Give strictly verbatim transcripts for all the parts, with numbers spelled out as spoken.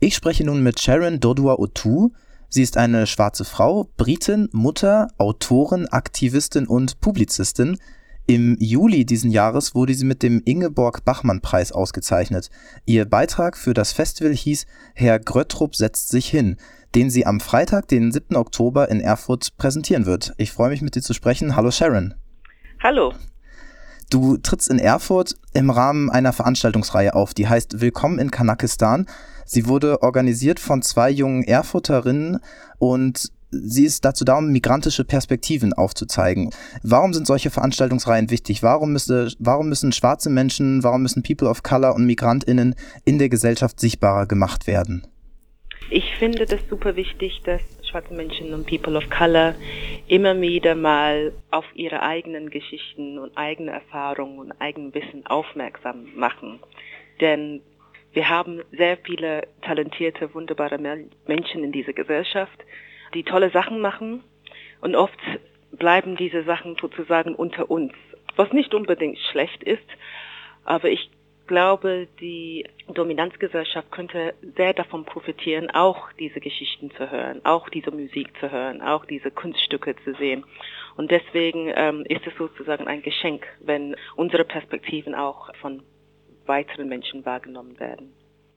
Ich spreche nun mit Sharon Dodua-Otoo. Sie ist eine schwarze Frau, Britin, Mutter, Autorin, Aktivistin und Publizistin. Im Juli diesen Jahres wurde sie mit dem Ingeborg-Bachmann-Preis ausgezeichnet. Ihr Beitrag für das Festival hieß »Herr Gröttrup setzt sich hin«, den sie am Freitag, den siebten Oktober in Erfurt präsentieren wird. Ich freue mich, mit dir zu sprechen. Hallo Sharon. Hallo. Du trittst in Erfurt im Rahmen einer Veranstaltungsreihe auf, die heißt Willkommen in Kanakistan. Sie wurde organisiert von zwei jungen Erfurterinnen und sie ist dazu da, um migrantische Perspektiven aufzuzeigen. Warum sind solche Veranstaltungsreihen wichtig? Warum, müsse, warum müssen schwarze Menschen, warum müssen People of Color und MigrantInnen in der Gesellschaft sichtbarer gemacht werden? Ich finde das super wichtig, dass schwarze Menschen und People of Color immer wieder mal auf ihre eigenen Geschichten und eigene Erfahrungen und eigenen Wissen aufmerksam machen. Denn wir haben sehr viele talentierte, wunderbare Menschen in dieser Gesellschaft, die tolle Sachen machen, und oft bleiben diese Sachen sozusagen unter uns, was nicht unbedingt schlecht ist, aber ich glaube, die Dominanzgesellschaft könnte sehr davon profitieren, auch diese Geschichten zu hören, auch diese Musik zu hören, auch diese Kunststücke zu sehen. Und deswegen ähm, ist es sozusagen ein Geschenk, wenn unsere Perspektiven auch von weiteren Menschen wahrgenommen werden.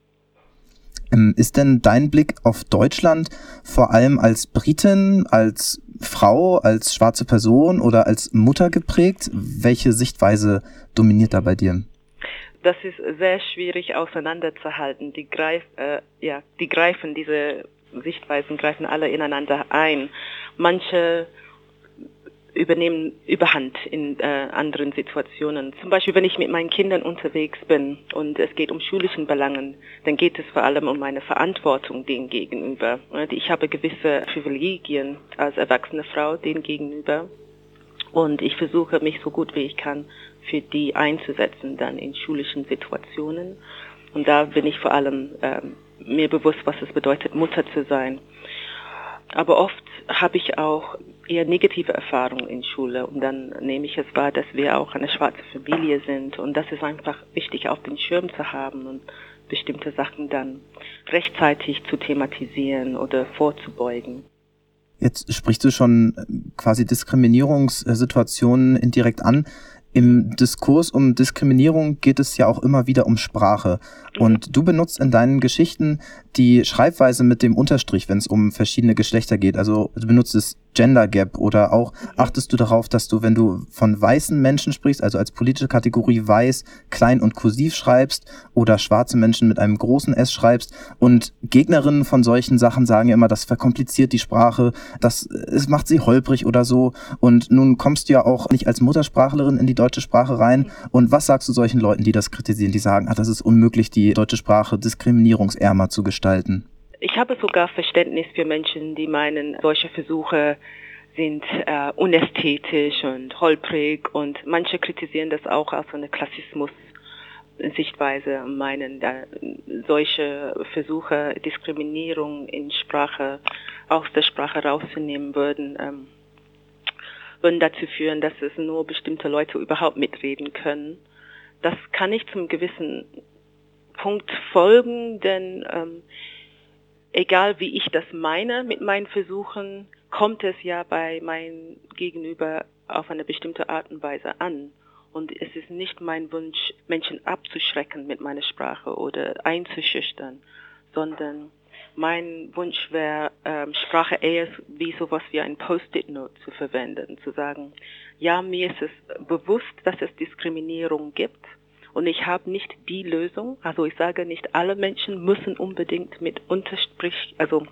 Ist denn dein Blick auf Deutschland vor allem als Britin, als Frau, als schwarze Person oder als Mutter geprägt? Welche Sichtweise dominiert da bei dir? Das ist sehr schwierig auseinanderzuhalten. Die, greif, äh, ja, die greifen, diese Sichtweisen greifen alle ineinander ein. Manche übernehmen Überhand in äh, anderen Situationen. Zum Beispiel, wenn ich mit meinen Kindern unterwegs bin und es geht um schulischen Belangen, dann geht es vor allem um meine Verantwortung denen gegenüber. Ich habe gewisse Privilegien als erwachsene Frau denen gegenüber und ich versuche, mich so gut wie ich kann für die einzusetzen dann in schulischen Situationen. Und da bin ich vor allem äh, mir bewusst, was es bedeutet, Mutter zu sein. Aber oft habe ich auch eher negative Erfahrungen in Schule und dann nehme ich es wahr, dass wir auch eine schwarze Familie sind und das ist einfach wichtig auf den Schirm zu haben und bestimmte Sachen dann rechtzeitig zu thematisieren oder vorzubeugen. Jetzt sprichst du schon quasi Diskriminierungssituationen indirekt an. Im Diskurs um Diskriminierung geht es ja auch immer wieder um Sprache. Und du benutzt in deinen Geschichten die Schreibweise mit dem Unterstrich, wenn es um verschiedene Geschlechter geht. Also du benutzt es Gender Gap oder auch achtest du darauf, dass du, wenn du von weißen Menschen sprichst, also als politische Kategorie weiß, klein und kursiv schreibst oder schwarze Menschen mit einem großen S schreibst. Und Gegnerinnen von solchen Sachen sagen ja immer, das verkompliziert die Sprache, das es macht sie holprig oder so. Und nun kommst du ja auch nicht als Muttersprachlerin in die deutsche Sprache rein. Und was sagst du solchen Leuten, die das kritisieren, die sagen, ach, das ist unmöglich, die deutsche Sprache diskriminierungsärmer zu gestalten? Ich habe sogar Verständnis für Menschen, die meinen, solche Versuche sind äh, unästhetisch und holprig und manche kritisieren das auch als eine Klassismus-Sichtweise, meinen, da, solche Versuche, Diskriminierung in Sprache, aus der Sprache rauszunehmen würden, ähm, würden dazu führen, dass es nur bestimmte Leute überhaupt mitreden können. Das kann ich zum gewissen Punkt folgen, denn ähm, egal wie ich das meine mit meinen Versuchen, kommt es ja bei meinem Gegenüber auf eine bestimmte Art und Weise an. Und es ist nicht mein Wunsch, Menschen abzuschrecken mit meiner Sprache oder einzuschüchtern, sondern mein Wunsch wäre, ähm, Sprache eher wie sowas wie ein Post-it-Note zu verwenden, zu sagen, ja, mir ist es bewusst, dass es Diskriminierung gibt. Und ich habe nicht die Lösung, also ich sage nicht, alle Menschen müssen unbedingt mit Unterstrich, also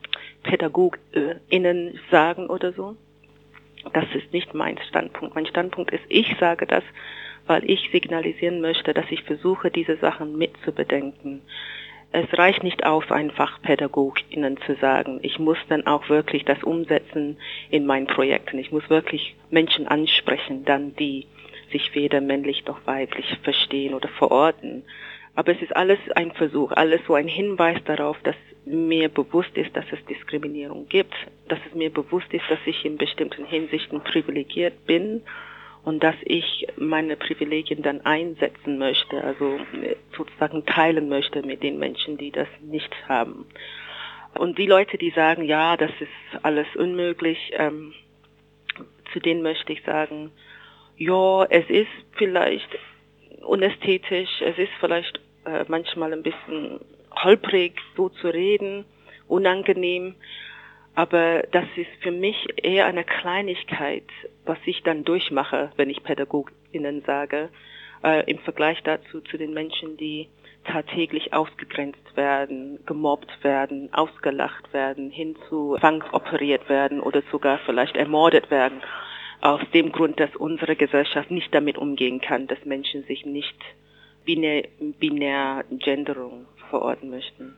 PädagogInnen sagen oder so. Das ist nicht mein Standpunkt. Mein Standpunkt ist, ich sage das, weil ich signalisieren möchte, dass ich versuche, diese Sachen mitzubedenken. Es reicht nicht aus, einfach PädagogInnen zu sagen. Ich muss dann auch wirklich das umsetzen in meinen Projekten. Ich muss wirklich Menschen ansprechen, dann die sich weder männlich noch weiblich verstehen oder verorten. Aber es ist alles ein Versuch, alles so ein Hinweis darauf, dass mir bewusst ist, dass es Diskriminierung gibt, dass es mir bewusst ist, dass ich in bestimmten Hinsichten privilegiert bin und dass ich meine Privilegien dann einsetzen möchte, also sozusagen teilen möchte mit den Menschen, die das nicht haben. Und die Leute, die sagen, ja, das ist alles unmöglich, ähm, zu denen möchte ich sagen, ja, es ist vielleicht unästhetisch, es ist vielleicht äh, manchmal ein bisschen holprig, so zu reden, unangenehm, aber das ist für mich eher eine Kleinigkeit, was ich dann durchmache, wenn ich PädagogInnen sage, äh, im Vergleich dazu zu den Menschen, die tagtäglich ausgegrenzt werden, gemobbt werden, ausgelacht werden, hin zu zwangsoperiert werden oder sogar vielleicht ermordet werden. Aus dem Grund, dass unsere Gesellschaft nicht damit umgehen kann, dass Menschen sich nicht binär, binär Genderung verorten möchten.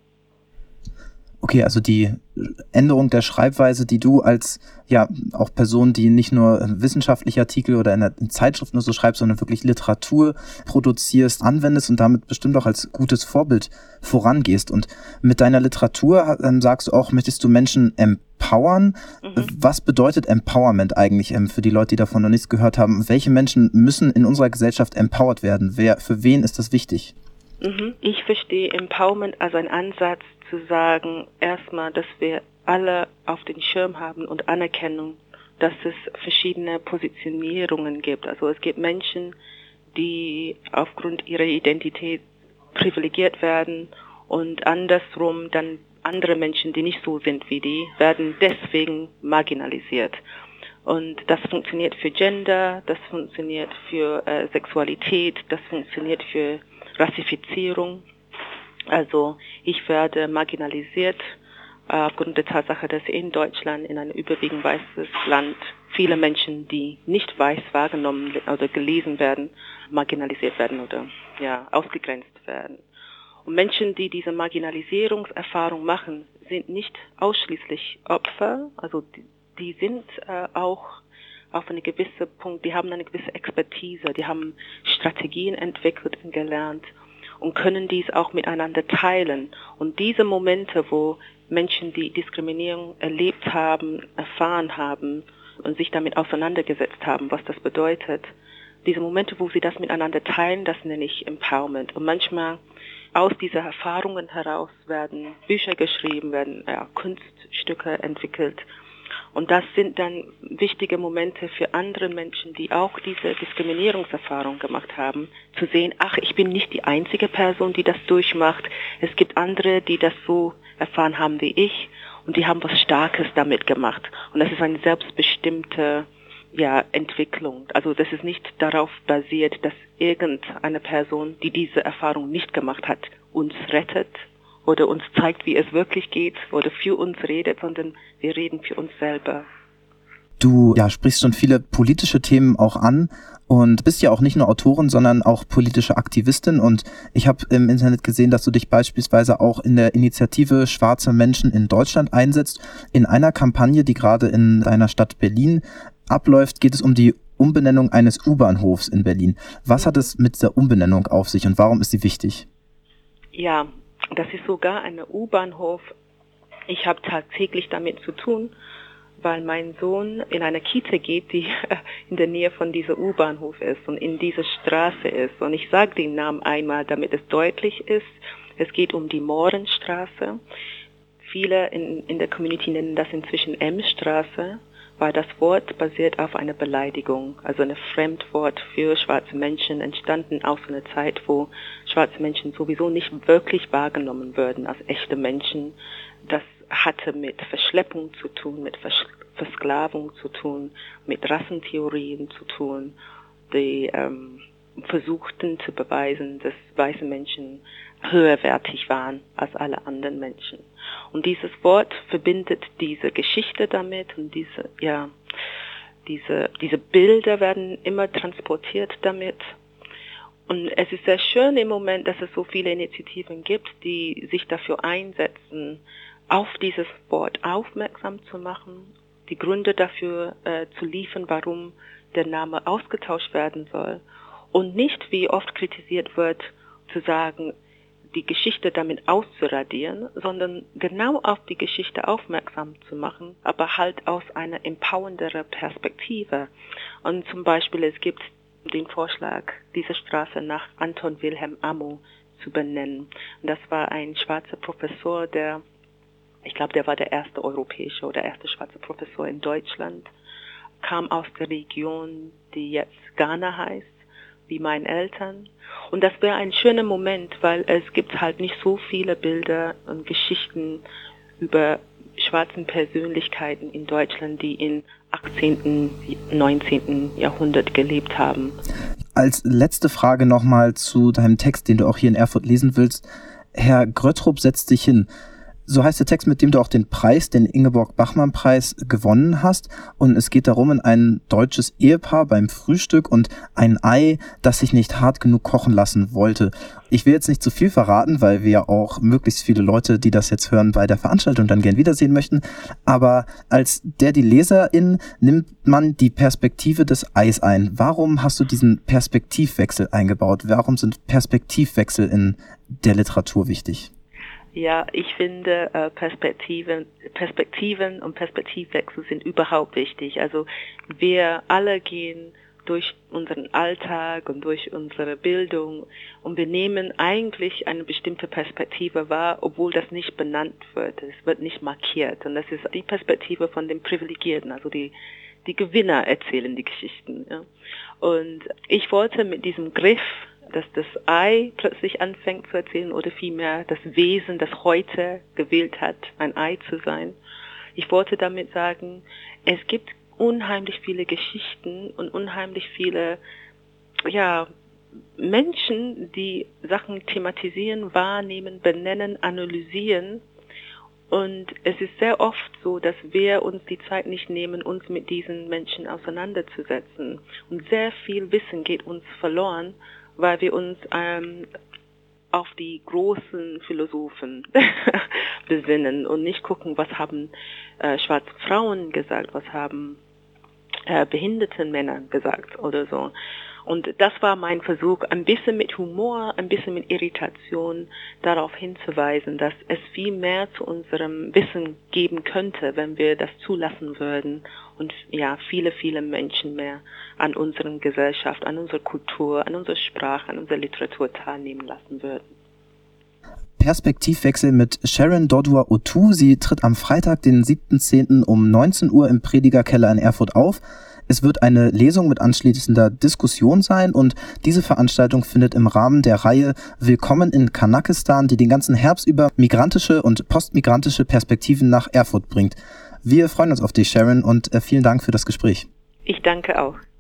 Okay, also die Änderung der Schreibweise, die du als ja auch Person, die nicht nur wissenschaftliche Artikel oder in, der, in Zeitschriften nur so schreibst, sondern wirklich Literatur produzierst, anwendest und damit bestimmt auch als gutes Vorbild vorangehst. Und mit deiner Literatur ähm, sagst du auch, möchtest du Menschen empowern. Mhm. Was bedeutet Empowerment eigentlich ähm, für die Leute, die davon noch nichts gehört haben? Welche Menschen müssen in unserer Gesellschaft empowered werden? Wer, für wen ist das wichtig? Mhm. Ich verstehe Empowerment als einen Ansatz zu sagen, erstmal, dass wir alle auf den Schirm haben und anerkennen, dass es verschiedene Positionierungen gibt. Also es gibt Menschen, die aufgrund ihrer Identität privilegiert werden und andersrum dann andere Menschen, die nicht so sind wie die, werden deswegen marginalisiert. Und das funktioniert für Gender, das funktioniert für äh, Sexualität, das funktioniert für Rassifizierung. Also ich werde marginalisiert äh, aufgrund der Tatsache, dass in Deutschland, in einem überwiegend weißes Land, viele Menschen, die nicht weiß wahrgenommen oder gelesen werden, marginalisiert werden oder ja ausgegrenzt werden. Und Menschen, die diese Marginalisierungserfahrung machen, sind nicht ausschließlich Opfer, also die, die sind äh, auch auf eine gewisse Punkt, die haben eine gewisse Expertise, die haben Strategien entwickelt und gelernt und können dies auch miteinander teilen. Und diese Momente, wo Menschen, die Diskriminierung erlebt haben, erfahren haben und sich damit auseinandergesetzt haben, was das bedeutet, diese Momente, wo sie das miteinander teilen, das nenne ich Empowerment. Und manchmal aus diesen Erfahrungen heraus werden Bücher geschrieben, werden ja, Kunststücke entwickelt. Und das sind dann wichtige Momente für andere Menschen, die auch diese Diskriminierungserfahrung gemacht haben, zu sehen, ach, ich bin nicht die einzige Person, die das durchmacht. Es gibt andere, die das so erfahren haben wie ich und die haben was Starkes damit gemacht. Und das ist eine selbstbestimmte ja, Entwicklung. Also das ist nicht darauf basiert, dass irgendeine Person, die diese Erfahrung nicht gemacht hat, uns rettet oder uns zeigt, wie es wirklich geht oder für uns redet, sondern wir reden für uns selber. Du ja, sprichst schon viele politische Themen auch an und bist ja auch nicht nur Autorin, sondern auch politische Aktivistin. Und ich habe im Internet gesehen, dass du dich beispielsweise auch in der Initiative Schwarze Menschen in Deutschland einsetzt. In einer Kampagne, die gerade in deiner Stadt Berlin abläuft, geht es um die Umbenennung eines U-Bahnhofs in Berlin. Was hat es mit der Umbenennung auf sich und warum ist sie wichtig? Ja, das ist sogar ein U-Bahnhof. Ich habe tagtäglich damit zu tun, weil mein Sohn in eine Kita geht, die in der Nähe von diesem U-Bahnhof ist und in dieser Straße ist. Und ich sage den Namen einmal, damit es deutlich ist. Es geht um die Mohrenstraße. Viele in, in der Community nennen das inzwischen M-Straße, weil das Wort basiert auf einer Beleidigung, also ein Fremdwort für schwarze Menschen, entstanden aus einer Zeit, wo schwarze Menschen sowieso nicht wirklich wahrgenommen würden als echte Menschen. Das hatte mit Verschleppung zu tun, mit Vers- Versklavung zu tun, mit Rassentheorien zu tun, die ähm, versuchten zu beweisen, dass weiße Menschen höherwertig waren als alle anderen Menschen. Und dieses Wort verbindet diese Geschichte damit und diese, ja, diese, diese Bilder werden immer transportiert damit. Und es ist sehr schön im Moment, dass es so viele Initiativen gibt, die sich dafür einsetzen, auf dieses Wort aufmerksam zu machen, die Gründe dafür äh, zu liefern, warum der Name ausgetauscht werden soll. Und nicht, wie oft kritisiert wird, zu sagen, die Geschichte damit auszuradieren, sondern genau auf die Geschichte aufmerksam zu machen, aber halt aus einer empowernderen Perspektive. Und zum Beispiel, es gibt den Vorschlag, diese Straße nach Anton Wilhelm Amo zu benennen. Und das war ein schwarzer Professor, der, ich glaube, der war der erste europäische oder erste schwarze Professor in Deutschland, kam aus der Region, die jetzt Ghana heißt, wie meine Eltern. Und das wäre ein schöner Moment, weil es gibt halt nicht so viele Bilder und Geschichten über schwarzen Persönlichkeiten in Deutschland, die im achtzehnten, neunzehnten Jahrhundert gelebt haben. Als letzte Frage nochmal zu deinem Text, den du auch hier in Erfurt lesen willst. Herr Gröttrup setzt sich hin. So heißt der Text, mit dem du auch den Preis, den Ingeborg-Bachmann-Preis, gewonnen hast. Und es geht darum, in ein deutsches Ehepaar beim Frühstück und ein Ei, das sich nicht hart genug kochen lassen wollte. Ich will jetzt nicht zu viel verraten, weil wir ja auch möglichst viele Leute, die das jetzt hören, bei der Veranstaltung dann gern wiedersehen möchten. Aber als der, die Leserin, nimmt man die Perspektive des Eis ein. Warum hast du diesen Perspektivwechsel eingebaut? Warum sind Perspektivwechsel in der Literatur wichtig? Ja, ich finde, äh, Perspektiven, Perspektiven und Perspektivwechsel sind überhaupt wichtig. Also wir alle gehen durch unseren Alltag und durch unsere Bildung und wir nehmen eigentlich eine bestimmte Perspektive wahr, obwohl das nicht benannt wird. Es wird nicht markiert. Und das ist die Perspektive von den Privilegierten, also die die Gewinner erzählen die Geschichten. Ja. Und ich wollte mit diesem Griff, dass das Ei plötzlich anfängt zu erzählen oder vielmehr das Wesen, das heute gewählt hat, ein Ei zu sein. Ich wollte damit sagen, es gibt unheimlich viele Geschichten und unheimlich viele, ja, Menschen, die Sachen thematisieren, wahrnehmen, benennen, analysieren. Und es ist sehr oft so, dass wir uns die Zeit nicht nehmen, uns mit diesen Menschen auseinanderzusetzen. Und sehr viel Wissen geht uns verloren, weil wir uns ähm, auf die großen Philosophen besinnen und nicht gucken, was haben äh, schwarze Frauen gesagt, was haben äh, behinderte Männer gesagt oder so. Und das war mein Versuch, ein bisschen mit Humor, ein bisschen mit Irritation darauf hinzuweisen, dass es viel mehr zu unserem Wissen geben könnte, wenn wir das zulassen würden und ja, viele, viele Menschen mehr an unserer Gesellschaft, an unserer Kultur, an unserer Sprache, an unserer Literatur teilnehmen lassen würden. Perspektivwechsel mit Sharon Dodua-Otoo. Sie tritt am Freitag, den siebten zehnten um neunzehn Uhr im Predigerkeller in Erfurt auf. Es wird eine Lesung mit anschließender Diskussion sein und diese Veranstaltung findet im Rahmen der Reihe Willkommen in Kanakistan, die den ganzen Herbst über migrantische und postmigrantische Perspektiven nach Erfurt bringt. Wir freuen uns auf dich, Sharon, und vielen Dank für das Gespräch. Ich danke auch.